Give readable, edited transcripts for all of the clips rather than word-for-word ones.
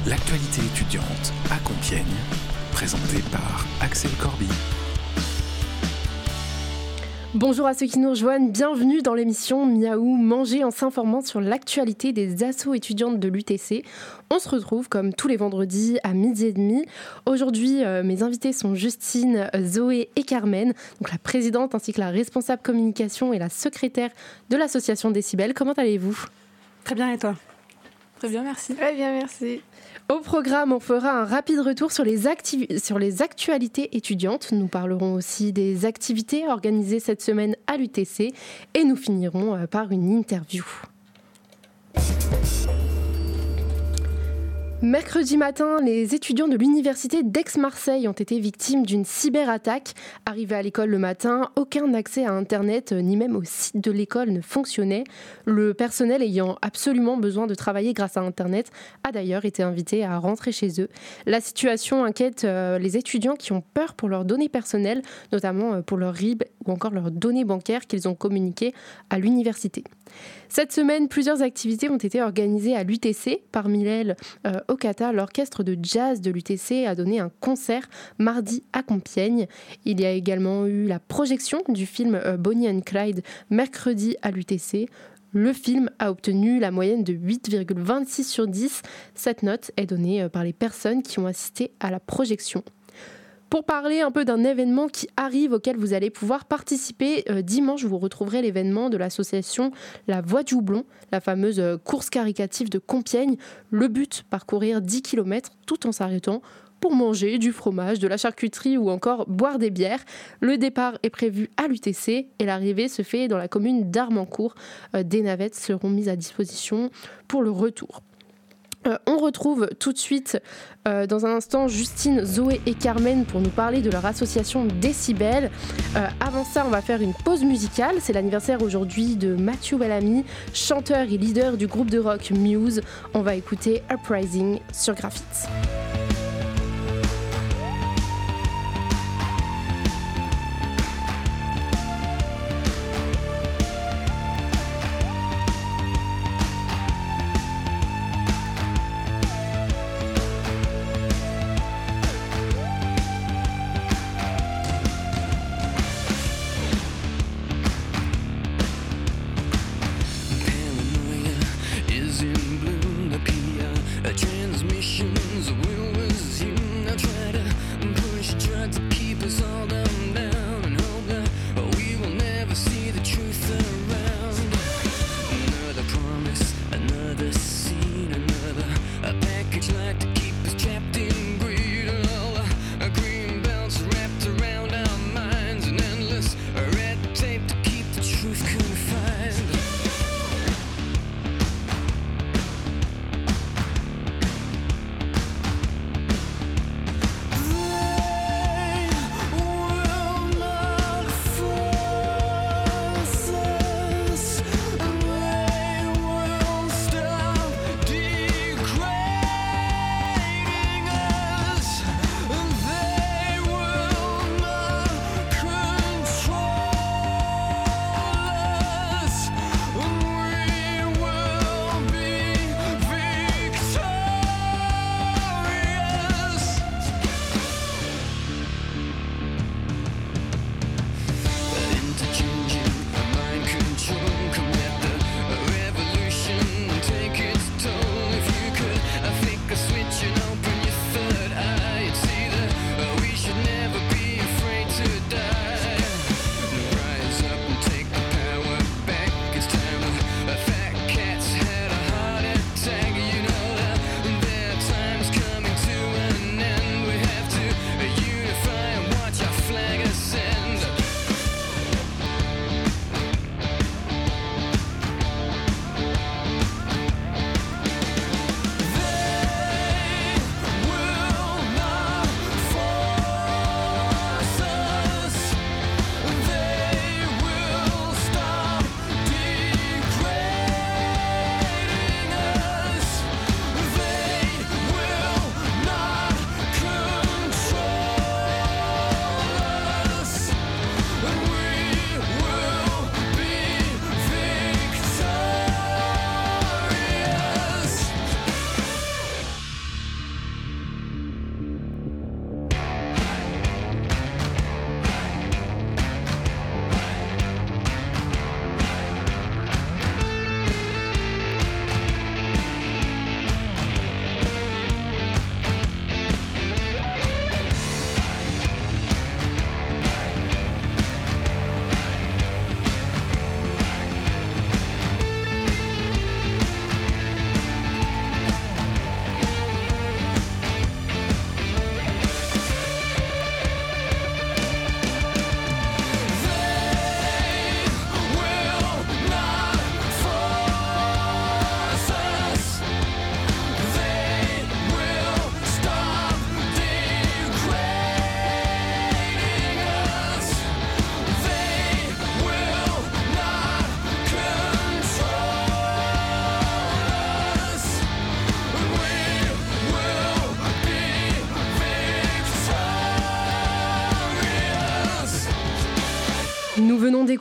L'actualité étudiante à Compiègne, présentée par Axel Corby. Bonjour à ceux qui nous rejoignent, bienvenue dans l'émission Miaou Manger en s'informant sur l'actualité des assos étudiantes de l'UTC. On se retrouve comme tous les vendredis à 12h30. Aujourd'hui, mes invités sont Justine, Zoé et Carmen, donc la présidente ainsi que la responsable communication et la secrétaire de l'association Décibel. Comment allez-vous ? Très bien, et toi ? Très bien, merci. Très bien, merci. Au programme, on fera un rapide retour sur les actualités étudiantes. Nous parlerons aussi des activités organisées cette semaine à l'UTC et nous finirons par une interview. Mercredi matin, les étudiants de l'université d'Aix-Marseille ont été victimes d'une cyberattaque. Arrivés à l'école le matin, aucun accès à Internet ni même au site de l'école ne fonctionnait. Le personnel ayant absolument besoin de travailler grâce à Internet a d'ailleurs été invité à rentrer chez eux. La situation inquiète les étudiants qui ont peur pour leurs données personnelles, notamment pour leur RIB ou encore leurs données bancaires qu'ils ont communiquées à l'université. Cette semaine, plusieurs activités ont été organisées à l'UTC. Parmi elles, Okata, l'orchestre de jazz de l'UTC, a donné un concert mardi à Compiègne. Il y a également eu la projection du film Bonnie and Clyde mercredi à l'UTC. Le film a obtenu la moyenne de 8,26 sur 10. Cette note est donnée par les personnes qui ont assisté à la projection. Pour parler un peu d'un événement qui arrive auquel vous allez pouvoir participer, dimanche, vous retrouverez l'événement de l'association La Voix du Houblon, la fameuse course caritative de Compiègne. Le but, parcourir 10 km tout en s'arrêtant pour manger du fromage, de la charcuterie ou encore boire des bières. Le départ est prévu à l'UTC et l'arrivée se fait dans la commune d'Armancourt. Des navettes seront mises à disposition pour le retour. On retrouve tout de suite dans un instant Justine, Zoé et Carmen pour nous parler de leur association Décibel. Avant ça, on va faire une pause musicale. C'est l'anniversaire aujourd'hui de Matthew Bellamy, chanteur et leader du groupe de rock Muse. On va écouter Uprising sur Graphite.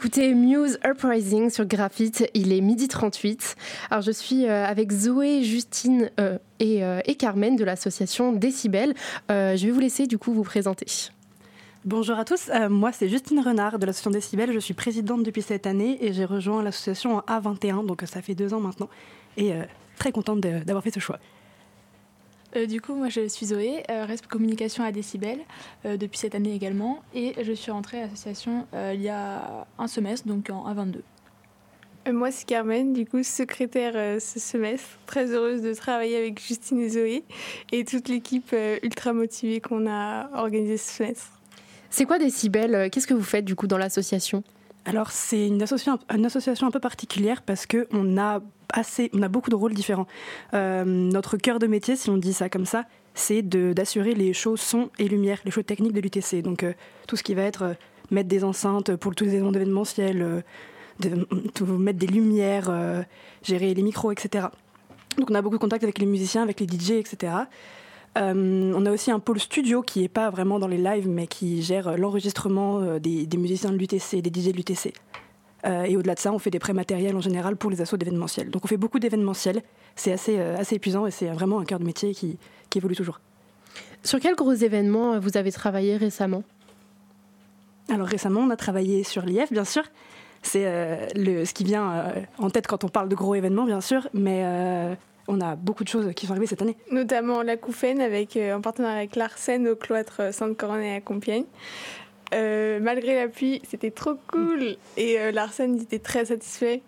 d'écouter Muse Uprising sur Graphite, il est 12h38. Alors je suis avec Zoé, Justine et Carmen de l'association Décibel. Je vais vous laisser du coup vous présenter. Bonjour à tous, moi c'est Justine Renard de l'association Décibel, je suis présidente depuis cette année et j'ai rejoint l'association en A21, donc ça fait 2 ans maintenant, et très contente d'avoir fait ce choix. Du coup, moi je suis Zoé, responsable communication à Décibel depuis cette année également, et je suis rentrée à l'association il y a un semestre, donc en A22. Moi c'est Carmen, du coup secrétaire ce semestre, très heureuse de travailler avec Justine et Zoé et toute l'équipe ultra motivée qu'on a organisée ce semestre. C'est quoi Décibel ? Qu'est-ce que vous faites du coup dans l'association ? Alors c'est une association un peu particulière parce qu'on a beaucoup de rôles différents. Notre cœur de métier, si on dit ça comme ça, c'est d'assurer les shows son et lumière, les shows techniques de l'UTC. Donc tout ce qui va être mettre des enceintes pour tous les événements événementiels, mettre des lumières, gérer les micros, etc. Donc on a beaucoup de contacts avec les musiciens, avec les DJ, etc. On a aussi un pôle studio qui n'est pas vraiment dans les lives, mais qui gère l'enregistrement des musiciens de l'UTC, des DJ de l'UTC. Et au-delà de ça, on fait des prêts matériels en général pour les assos d'événementiels. Donc on fait beaucoup d'événementiels, c'est assez épuisant et c'est vraiment un cœur de métier qui évolue toujours. Sur quels gros événements vous avez travaillé récemment ? Alors récemment, on a travaillé sur l'IF, bien sûr. C'est ce qui vient en tête quand on parle de gros événements, bien sûr, mais on a beaucoup de choses qui sont arrivées cette année. Notamment l'Acouphène en partenariat avec l'Arsène au cloître Sainte-Coronée à Compiègne. Malgré la pluie, c'était trop cool et l'Arsène était très satisfait.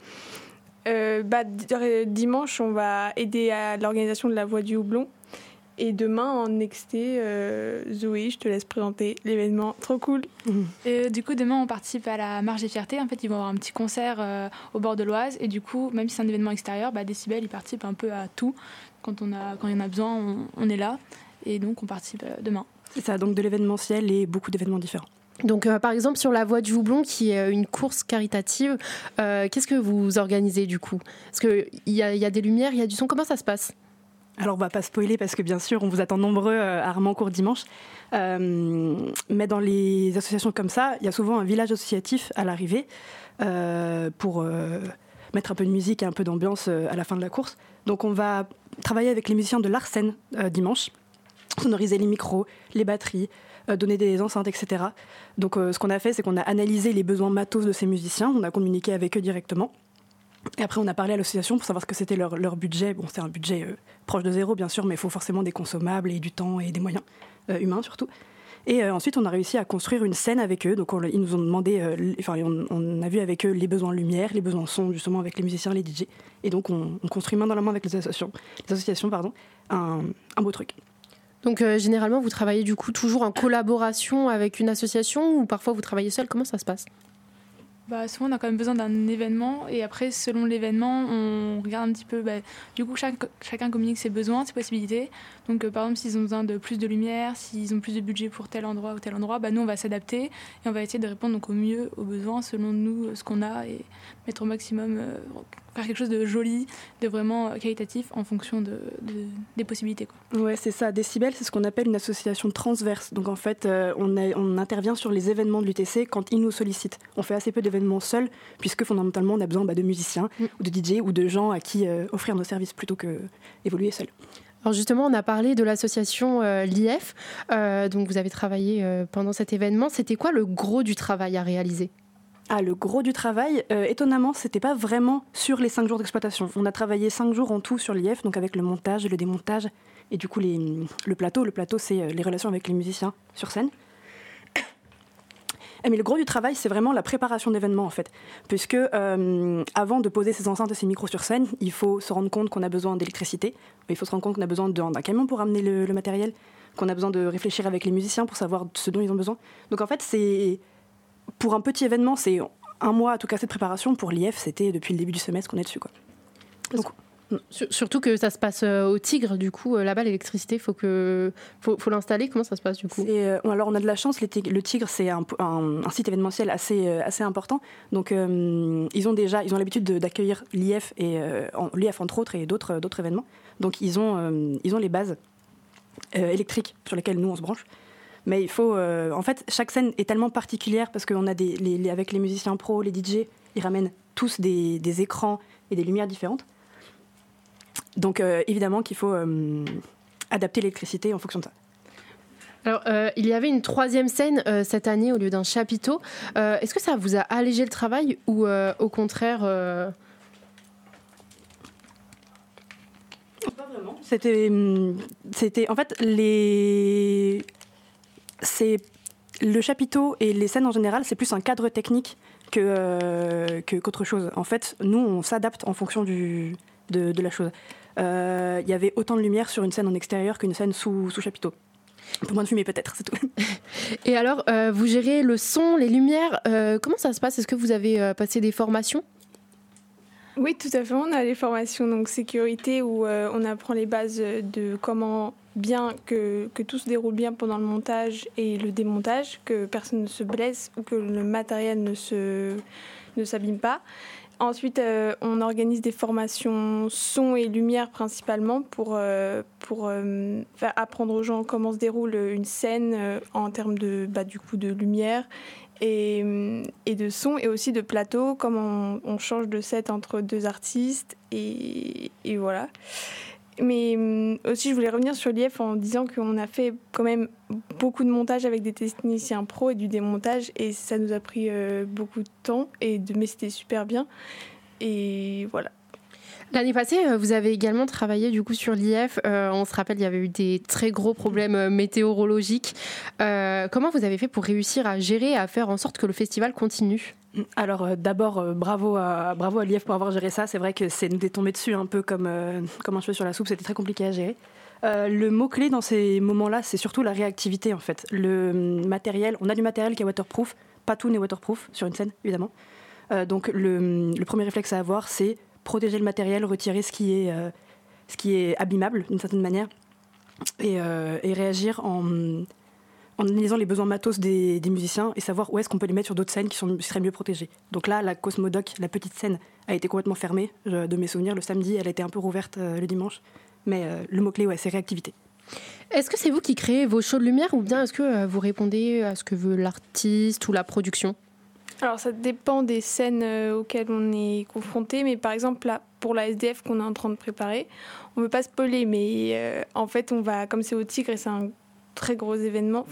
Dimanche, on va aider à l'organisation de la Voix du Houblon. Et demain, en Nexté, Zoé, je te laisse présenter l'événement. Trop cool. Et du coup, demain, on participe à la Marche des Fiertés. En fait, ils vont avoir un petit concert au bord de l'Oise. Et du coup, même si c'est un événement extérieur, Décibel, il participe un peu à tout. Quand il y en a besoin, on est là. Et donc, on participe demain. C'est ça, donc de l'événementiel et beaucoup d'événements différents. Donc, par exemple, sur la Voix du Houblon, qui est une course caritative, qu'est-ce que vous organisez du coup ? Parce qu'il y a des lumières, il y a du son. Comment ça se passe ? Alors, on ne va pas spoiler parce que, bien sûr, on vous attend nombreux à Armancourt dimanche. Mais dans les associations comme ça, il y a souvent un village associatif à l'arrivée pour mettre un peu de musique et un peu d'ambiance à la fin de la course. Donc, on va travailler avec les musiciens de l'Arsène dimanche, sonoriser les micros, les batteries, donner des enceintes, etc. Donc, ce qu'on a fait, c'est qu'on a analysé les besoins matos de ces musiciens. On a communiqué avec eux directement. Et après, on a parlé à l'association pour savoir ce que c'était leur budget. Bon, c'est un budget proche de zéro, bien sûr, mais il faut forcément des consommables et du temps et des moyens humains, surtout. Et ensuite, on a réussi à construire une scène avec eux. Donc, ils nous ont demandé... on a vu avec eux les besoins lumière, les besoins son, justement, avec les musiciens, les DJ. Et donc, on construit main dans la main avec les associations un beau truc. Donc, généralement, vous travaillez du coup toujours en collaboration avec une association ou parfois vous travaillez seul ? Comment ça se passe ? Souvent, on a quand même besoin d'un événement et après, selon l'événement, on regarde un petit peu. Du coup, chacun communique ses besoins, ses possibilités. Donc, par exemple, s'ils ont besoin de plus de lumière, s'ils ont plus de budget pour tel endroit ou tel endroit, nous, on va s'adapter et on va essayer de répondre donc, au mieux aux besoins selon nous, ce qu'on a et mettre au maximum, faire quelque chose de joli, de vraiment qualitatif en fonction des possibilités. Quoi. Ouais, c'est ça. Décibel, c'est ce qu'on appelle une association transverse. Donc, en fait, on intervient sur les événements de l'UTC quand ils nous sollicitent. On fait assez peu d'événements seuls, puisque fondamentalement, on a besoin de musiciens ou de DJ ou de gens à qui offrir nos services plutôt qu'évoluer seul. Alors justement, on a parlé de l'association l'IF, donc vous avez travaillé pendant cet événement. C'était quoi le gros du travail à réaliser ? Le gros du travail, étonnamment, c'était pas vraiment sur les 5 jours d'exploitation. On a travaillé 5 jours en tout sur l'IF, donc avec le montage, le démontage et du coup le plateau. Le plateau, c'est les relations avec les musiciens sur scène. Mais le gros du travail, c'est vraiment la préparation d'événements, en fait. Puisque avant de poser ces enceintes et ces micros sur scène, il faut se rendre compte qu'on a besoin d'électricité. Il faut se rendre compte qu'on a besoin d'un camion pour amener le matériel, qu'on a besoin de réfléchir avec les musiciens pour savoir ce dont ils ont besoin. Donc en fait, pour un petit événement, c'est 1 mois à tout casser de préparation. Pour l'IF, c'était depuis le début du semestre qu'on est dessus, quoi. Donc, surtout que ça se passe au Tigre, du coup, là-bas, l'électricité, faut l'installer. Comment ça se passe, du coup ? Alors, on a de la chance. Le Tigre, c'est un site événementiel assez important. Donc, ils ont l'habitude d'accueillir l'IF, l'IF entre autres, et d'autres événements. Donc, ils ont les bases électriques sur lesquelles nous, on se branche. Mais il faut... en fait, chaque scène est tellement particulière parce qu'on a avec les musiciens pros, les DJ, ils ramènent tous des écrans et des lumières différentes. Donc évidemment qu'il faut adapter l'électricité en fonction de ça. Alors, il y avait une 3e scène cette année au lieu d'un chapiteau. Est-ce que ça vous a allégé le travail ou au contraire Pas vraiment. C'était en fait le chapiteau et les scènes en général, c'est plus un cadre technique qu'autre chose. En fait, nous, on s'adapte en fonction de la chose. Il y avait autant de lumière sur une scène en extérieur qu'une scène sous chapiteau. Un peu moins de fumée peut-être, c'est tout. Et alors, vous gérez le son, les lumières. Comment ça se passe ? Est-ce que vous avez passé des formations ? Oui, tout à fait. On a les formations donc sécurité où on apprend les bases de comment bien que tout se déroule bien pendant le montage et le démontage, que personne ne se blesse ou que le matériel ne s'abîme pas. Ensuite, on organise des formations son et lumière principalement pour faire apprendre aux gens comment se déroule une scène en termes de lumière et de son et aussi de plateau, comment on change de set entre 2 artistes et voilà. Mais aussi, je voulais revenir sur l'IF en disant qu'on a fait quand même beaucoup de montage avec des techniciens pros et du démontage, et ça nous a pris beaucoup de temps, mais c'était super bien. Et voilà. L'année passée, vous avez également travaillé du coup sur l'IF. On se rappelle, il y avait eu des très gros problèmes météorologiques. Comment vous avez fait pour réussir à gérer, à faire en sorte que le festival continue ? Alors d'abord, bravo à l'IF pour avoir géré ça. C'est vrai que c'est nous est tombé dessus un peu comme un cheveu sur la soupe. C'était très compliqué à gérer. Le mot-clé dans ces moments-là, c'est surtout la réactivité en fait. Le matériel, on a du matériel qui est waterproof. Pas tout n'est waterproof sur une scène, évidemment. Donc le premier réflexe à avoir, c'est protéger le matériel, retirer ce qui est abîmable d'une certaine manière et réagir en analysant les besoins matos des musiciens et savoir où est-ce qu'on peut les mettre sur d'autres scènes qui seraient mieux protégées. Donc là, la Cosmodoc, la petite scène, a été complètement fermée. De mes souvenirs, le samedi, elle a été un peu rouverte le dimanche. Mais le mot-clé, c'est réactivité. Est-ce que c'est vous qui créez vos shows de lumière ou bien est-ce que vous répondez à ce que veut l'artiste ou la production ? Alors ça dépend des scènes auxquelles on est confronté, mais par exemple là, pour la SDF qu'on est en train de préparer, on ne veut pas spoiler, mais en fait comme c'est au Tigre et c'est un très gros événement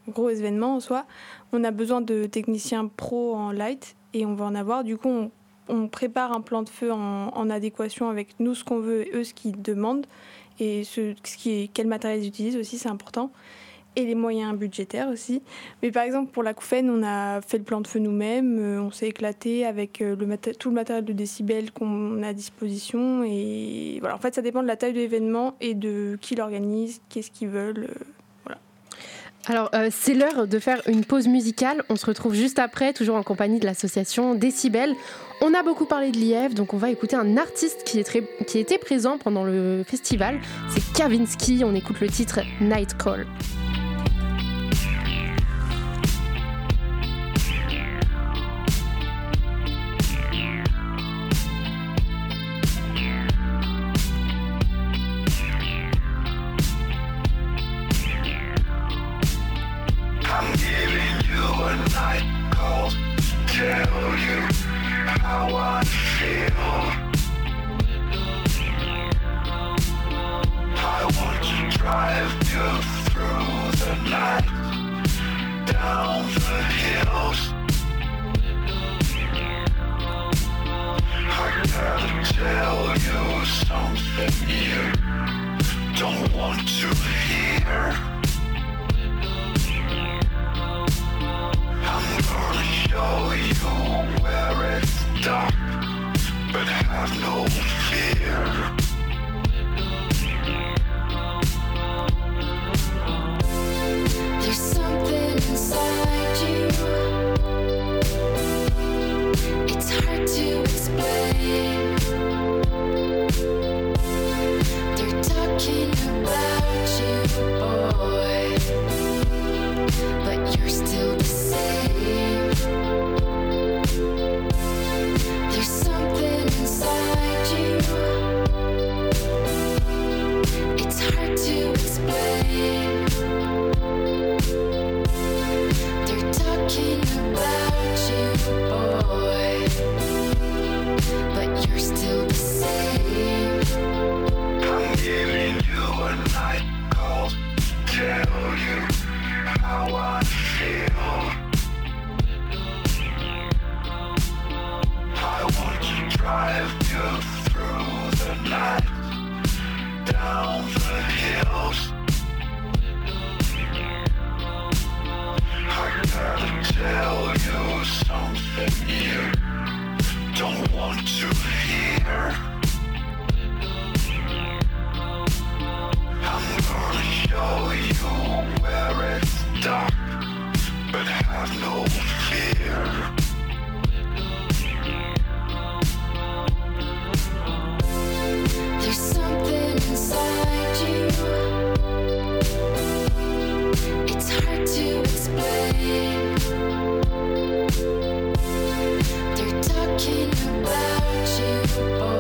en soi, on a besoin de techniciens pros en light et on va en avoir. Du coup, on prépare un plan de feu en adéquation avec nous ce qu'on veut et eux ce qu'ils demandent et quel matériel ils utilisent aussi, c'est important. Et les moyens budgétaires aussi. Mais par exemple, pour la Couffaine, on a fait le plan de feu nous-mêmes, on s'est éclaté avec tout le matériel de décibels qu'on a à disposition. Et voilà. En fait, ça dépend de la taille de l'événement et de qui l'organise, qu'est-ce qu'ils veulent. Voilà. Alors, c'est l'heure de faire une pause musicale. On se retrouve juste après, toujours en compagnie de l'association Décibel. On a beaucoup parlé de l'IF, donc on va écouter un artiste qui était présent pendant le festival. C'est Kavinsky. On écoute le titre Night Call. Tell you how I feel. I want to drive you through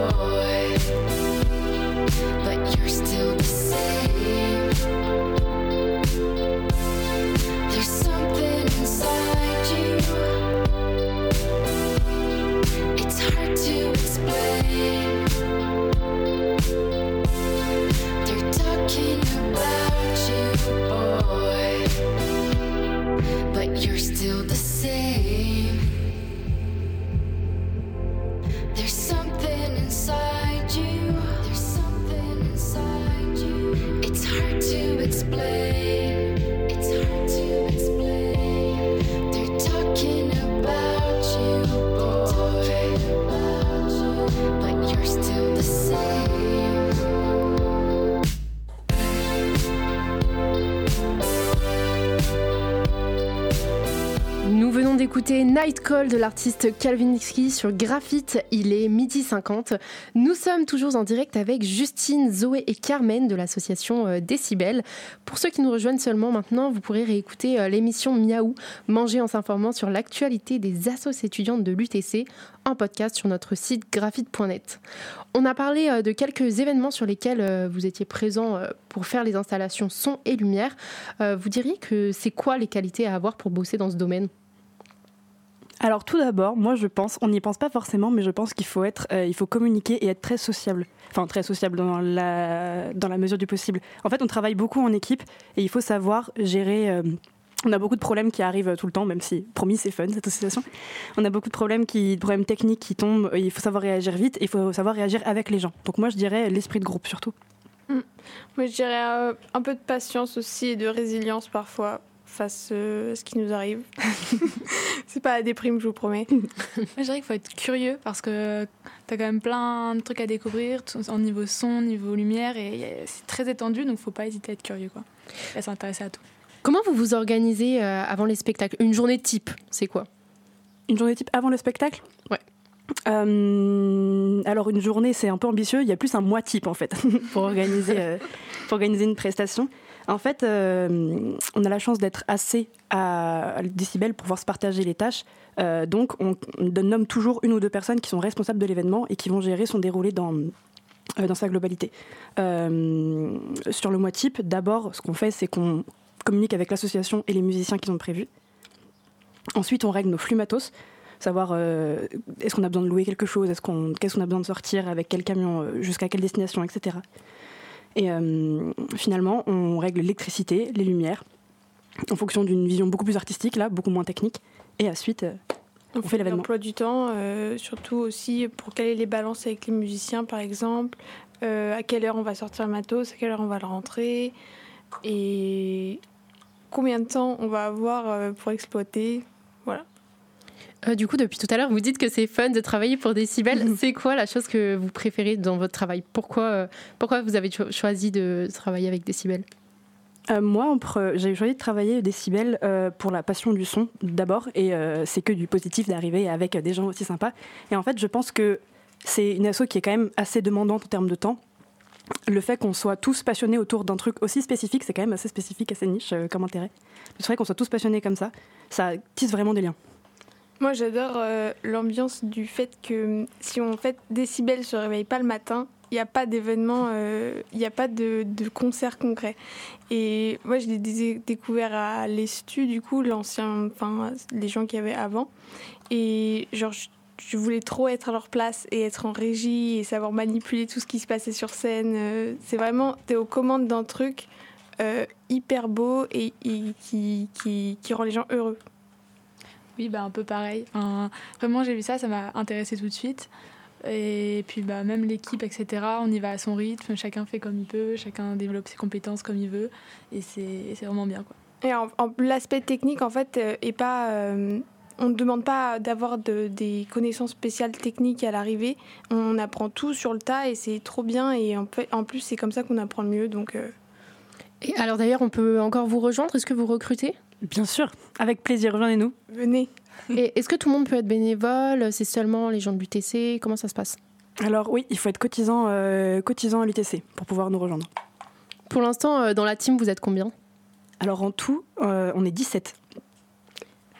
boy, but you're still the same. There's something inside you, it's hard to explain. They're talking about you, boy, but you're still the same. There's something inside you, there's something inside you. It's hard to explain, it's hard to explain. They're talking about you, boy, but you're still the same. Nous venons d'écouter Night Call de l'artiste Calvinski sur Graphite, il est 12h50. Nous sommes toujours en direct avec Justine, Zoé et Carmen de l'association Décibel. Pour ceux qui nous rejoignent seulement maintenant, vous pourrez réécouter l'émission Miaou, manger en s'informant sur l'actualité des assos étudiantes de l'UTC en podcast sur notre site graphite.net. On a parlé de quelques événements sur lesquels vous étiez présents pour faire les installations son et lumière. Vous diriez que c'est quoi les qualités à avoir pour bosser dans ce domaine ? Alors tout d'abord, moi je pense, on n'y pense pas forcément, mais je pense qu'il faut communiquer et être très sociable. Enfin très sociable dans la mesure du possible. En fait, on travaille beaucoup en équipe et il faut savoir gérer. On a beaucoup de problèmes qui arrivent tout le temps, même si, promis, c'est fun cette association. On a beaucoup de problèmes techniques qui tombent. Il faut savoir réagir vite et il faut savoir réagir avec les gens. Donc moi je dirais l'esprit de groupe surtout. Moi je dirais un peu de patience aussi et de résilience parfois face à ce qui nous arrive. C'est pas la déprime, je vous promets. Moi, je dirais qu'il faut être curieux parce que t'as quand même plein de trucs à découvrir en niveau son, niveau lumière, et c'est très étendu, donc faut pas hésiter à être curieux, quoi. Et à s'intéresser à tout. Comment vous vous organisez avant les spectacles ? Une journée type, c'est quoi ? Une journée type avant le spectacle ? Ouais. Alors une journée, c'est un peu ambitieux. Il y a plus un mois type en fait pour organiser une prestation. En fait, on a la chance d'être assez à Décibel pour pouvoir se partager les tâches. Donc, on nomme toujours une ou deux personnes qui sont responsables de l'événement et qui vont gérer son déroulé dans sa globalité. Sur le mois type, d'abord, ce qu'on fait, c'est qu'on communique avec l'association et les musiciens qui sont prévus. Ensuite, on règle nos flux matos, savoir est-ce qu'on a besoin de louer quelque chose, qu'est-ce qu'on a besoin de sortir, avec quel camion, jusqu'à quelle destination, etc. Et finalement, on règle l'électricité, les lumières, en fonction d'une vision beaucoup plus artistique, là, beaucoup moins technique. Et ensuite, on fait l'événement. L'emploi du temps, surtout aussi pour caler les balances avec les musiciens, par exemple. À quelle heure on va sortir le matos, à quelle heure on va le rentrer. Et combien de temps on va avoir pour exploiter. Voilà. Du coup, depuis tout à l'heure, vous dites que c'est fun de travailler pour Décibel. C'est quoi la chose que vous préférez dans votre travail ? Pourquoi vous avez choisi de travailler avec Décibel ? Moi, j'ai choisi de travailler Décibel pour la passion du son, d'abord. Et c'est que du positif d'arriver avec des gens aussi sympas. Et en fait, je pense que c'est une asso qui est quand même assez demandante en termes de temps. Le fait qu'on soit tous passionnés autour d'un truc aussi spécifique, c'est quand même assez spécifique, assez niche comme intérêt. C'est vrai qu'on soit tous passionnés comme ça tisse vraiment des liens. Moi, j'adore l'ambiance du fait que si on fait Décibel se réveille pas le matin, il n'y a pas d'événement, il n'y a pas de concert concret. Et moi, je l'ai découvert à l'Estu, du coup, les gens qui avaient avant. Et genre, je voulais trop être à leur place et être en régie et savoir manipuler tout ce qui se passait sur scène. C'est vraiment, t'es aux commandes d'un truc hyper beau et qui rend les gens heureux. Oui, un peu pareil. Vraiment, j'ai vu ça m'a intéressée tout de suite. Et puis même l'équipe, etc., on y va à son rythme, chacun fait comme il peut, chacun développe ses compétences comme il veut, et c'est vraiment bien, quoi. Et l'aspect technique, en fait, est pas... on ne demande pas d'avoir des connaissances spéciales techniques à l'arrivée. On apprend tout sur le tas et c'est trop bien. Et en plus, c'est comme ça qu'on apprend le mieux. Donc, Et alors d'ailleurs, on peut encore vous rejoindre ? Est-ce que vous recrutez ? Bien sûr, avec plaisir, rejoignez-nous. Venez. Et est-ce que tout le monde peut être bénévole ? C'est seulement les gens de l'UTC ? Comment ça se passe ? Alors oui, il faut être cotisant à l'UTC pour pouvoir nous rejoindre. Pour l'instant, dans la team, vous êtes combien ? Alors en tout, on est 17.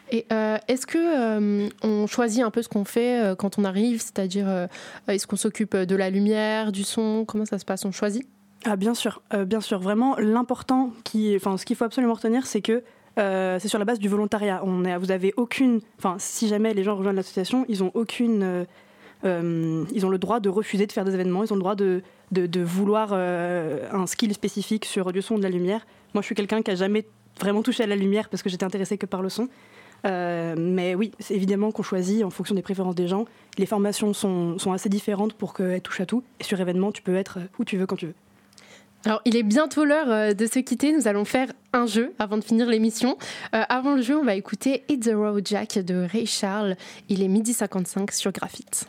Et est-ce que on choisit un peu ce qu'on fait quand on arrive, c'est-à-dire est-ce qu'on s'occupe de la lumière, du son, comment ça se passe, on choisit? Ah, bien sûr. Vraiment, l'important, ce qu'il faut absolument retenir, c'est que c'est sur la base du volontariat. Vous avez aucune... si jamais les gens rejoignent l'association, ils ont aucune... ils ont le droit de refuser de faire des événements, ils ont le droit de vouloir un skill spécifique sur du son ou de la lumière. Moi, je suis quelqu'un qui n'a jamais vraiment touché à la lumière parce que j'étais intéressée que par le son. Mais oui, c'est évidemment qu'on choisit en fonction des préférences des gens. Les formations sont assez différentes pour qu'elles touchent à tout. Et sur événement, tu peux être où tu veux, quand tu veux. Alors, il est bientôt l'heure de se quitter. Nous allons faire un jeu avant de finir l'émission. Avant le jeu, on va écouter Hit the Road Jack de Ray Charles. Il est 12h55 sur Graphite.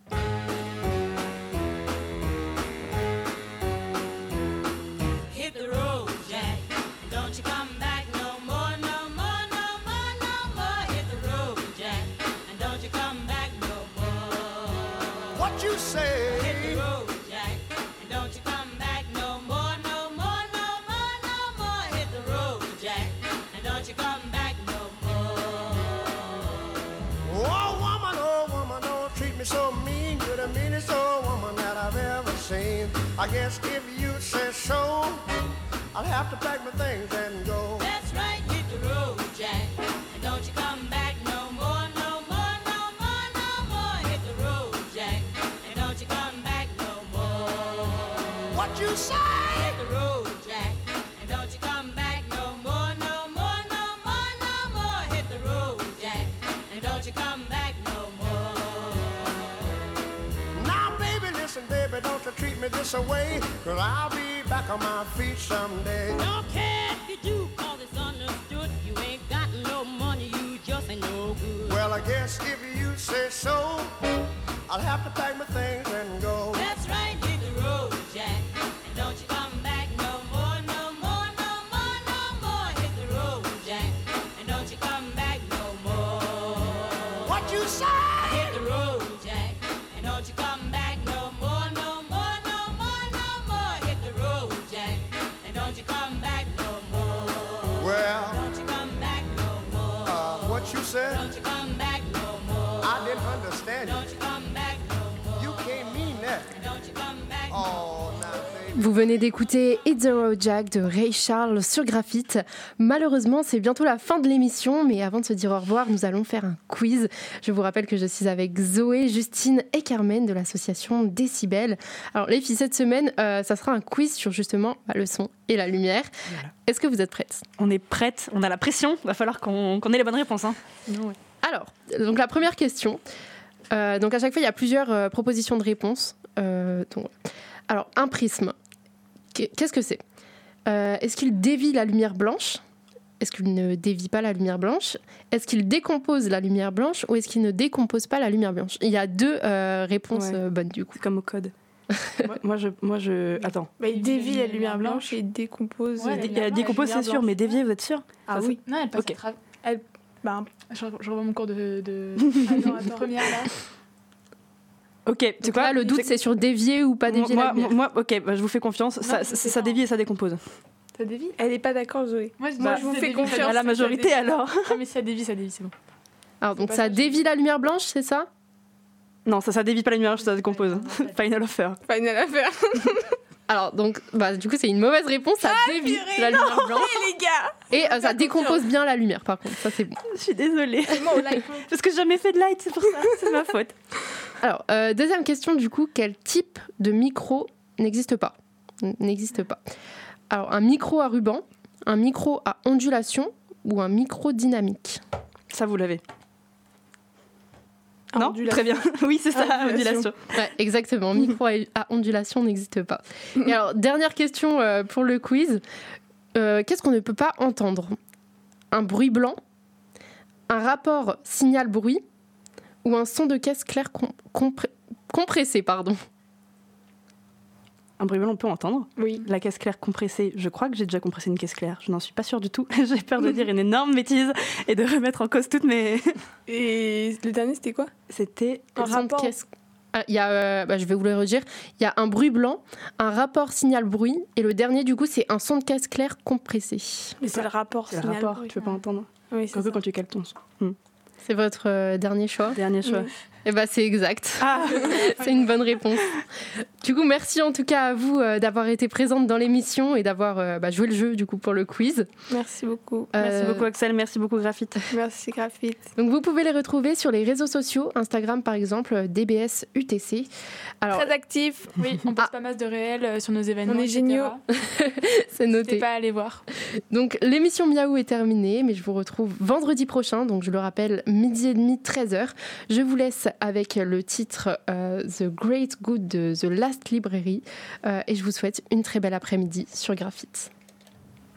Hit the road, Jack. Don't you come back no more, no more, no more, no more. Hit the road, Jack. And don't you come back no more. What you say? Hit the road, Jack. And don't you come back no more, no more, no more, no more. Hit the road, Jack. And don't you come back no more. Oh woman, don't treat me so mean. You're the meanest old woman that I've ever seen. I guess if you say so, I'll have to pack my things and go. That's right, hit the road, Jack. And don't you come back no more, no more, no more, no more. Hit the road, Jack. And don't you come back no more. What you say? Hit the road, Jack. And don't you come back no more, no more, no more, no more. Hit the road, Jack. And don't you come back no more. Now baby, listen baby, don't you treat me this away, 'cause I'll be back on my feet someday. Don't care if you do, 'cause it's understood. You ain't got no money, you just ain't no good. Well, I guess if you say so, I'll have to pack my things and go. That's right, hit the road, Jack. And don't you come back no more, no more, no more, no more. Hit the road, Jack. And don't you come back no more. What you say? Hit the road, Jack. And don't you come back no more, no more, no more, no more. Hit the road, Jack. And don't you come back no more. Well, Don't you come back no more. what you said? Don't you come back no more. I didn't understand Don't you. you come back no more. You can't mean that. Don't you come back no more. Oh, now baby. Vous venez d'écouter Hit the Road Jack de Ray Charles sur Graphite. Malheureusement, c'est bientôt la fin de l'émission, mais avant de se dire au revoir, nous allons faire un quiz. Je vous rappelle que je suis avec Zoé, Justine et Carmen de l'association Décibel. Alors les filles, cette semaine, ça sera un quiz sur justement le son et la lumière. Voilà. Est-ce que vous êtes prêtes? On est prête, on a la pression, il va falloir qu'on ait les bonnes réponses. Hein. Alors, donc la première question. Donc à chaque fois, il y a plusieurs propositions de réponses. Alors, un prisme, qu'est-ce que c'est? Est-ce qu'il dévie la lumière blanche? Est-ce qu'il ne dévie pas la lumière blanche? Est-ce qu'il décompose la lumière blanche ou est-ce qu'il ne décompose pas la lumière blanche? Il y a deux réponses bonnes du coup. C'est comme au code. moi, je... Attends. Bah, il dévie la lumière blanche et il décompose. Ouais, Il décompose, c'est sûr, mais dévier, vous êtes sûr? Ah oui. Non, elle passe Ok. à travers. Bah, Je revois mon cours de attends. première là. Ok, c'est Donc quoi? là, le doute, c'est sur dévier ou pas dévier la lumière. Moi, ok, bah, je vous fais confiance. Ça dévie et ça décompose. Ça dévie? elle est pas d'accord, Zoé. Moi, je vous fais confiance. À la majorité, alors. Ah, mais ça dévie, c'est bon. Alors, donc pas ça ça, dévie la lumière blanche, c'est ça? Non, ça dévie pas la lumière, ça décompose. Final offer. Final affaire. Alors, donc, du coup, c'est une mauvaise réponse. Ça dévie la lumière blanche. Les gars. Et ça décompose bien la lumière, par contre. Ça, c'est bon. Je suis désolée. Parce que j'ai jamais fait de light, c'est pour ça. C'est ma faute. Alors, deuxième question, du coup, quel type de micro n'existe pas? Alors, un micro à ruban, un micro à ondulation ou un micro dynamique? Ça, vous l'avez. Non? Ondulation. Très bien. Oui, c'est ça, ondulation. Ouais, exactement. Micro à ondulation n'existe pas. Et alors, dernière question pour le quiz. Qu'est-ce qu'on ne peut pas entendre? Un bruit blanc, un rapport signal-bruit ou un son de caisse claire compressé, pardon. Un bruit blanc, on peut entendre. Oui. La caisse claire compressée, je crois que j'ai déjà compressé une caisse claire. Je n'en suis pas sûre du tout. J'ai peur de dire une énorme bêtise et de remettre en cause toutes mes... Et le dernier, c'était quoi? C'était... Un son de caisse. Il y a, je vais vous le redire. Il y a un bruit blanc, un rapport signal-bruit et le dernier, du coup, c'est un son de caisse claire compressé. Mais c'est le rapport. C'est le rapport, tu peux pas entendre. Oui, c'est Un peu ça. quand tu cales ton son. C'est votre dernier choix? Dernier choix. Oui. Eh ben, c'est exact. Ah C'est une bonne réponse. Du coup, merci en tout cas à vous d'avoir été présente dans l'émission et d'avoir joué le jeu du coup pour le quiz. Merci beaucoup. Merci beaucoup Axel, merci beaucoup Graphite. Merci Graphite. Donc vous pouvez les retrouver sur les réseaux sociaux, Instagram par exemple, DBS UTC. Alors, Très actif. Oui, on poste pas mal de réels sur nos événements. On est etc. géniaux. c'est N'hésitez noté. pas à aller voir. Donc l'émission Miaou est terminée, mais je vous retrouve vendredi prochain, donc je le rappelle, 12h30, 13h. Je vous laisse avec le titre The Great Good de The Last Library et je vous souhaite une très belle après-midi sur Graphite.